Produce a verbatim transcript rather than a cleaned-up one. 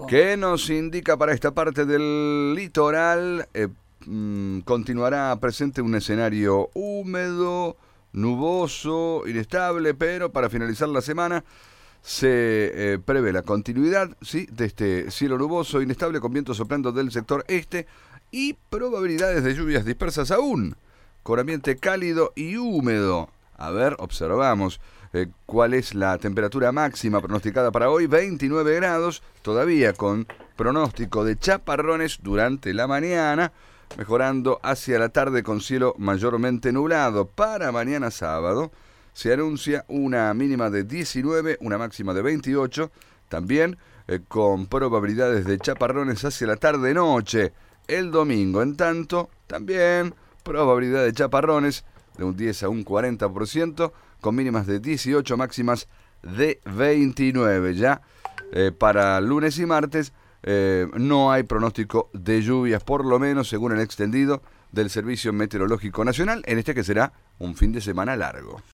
pronóstico. ¿Qué nos indica para esta parte del litoral? Eh, mmm, continuará presente un escenario húmedo, nuboso, inestable, pero para finalizar la semana se eh, prevé la continuidad, ¿sí?, de este cielo nuboso, inestable, con viento soplando del sector este y probabilidades de lluvias dispersas aún, con ambiente cálido y húmedo. A ver, observamos eh, cuál es la temperatura máxima pronosticada para hoy, veintinueve grados, todavía con pronóstico de chaparrones durante la mañana, mejorando hacia la tarde con cielo mayormente nublado. Para mañana sábado se anuncia una mínima de diecinueve, una máxima de veintiocho, también eh, con probabilidades de chaparrones hacia la tarde-noche. El domingo, en tanto, también probabilidad de chaparrones de un diez a un cuarenta por ciento, con mínimas de dieciocho, máximas de veintinueve. Ya eh, para lunes y martes eh, no hay pronóstico de lluvias, por lo menos según el extendido del Servicio Meteorológico Nacional, en este que será un fin de semana largo.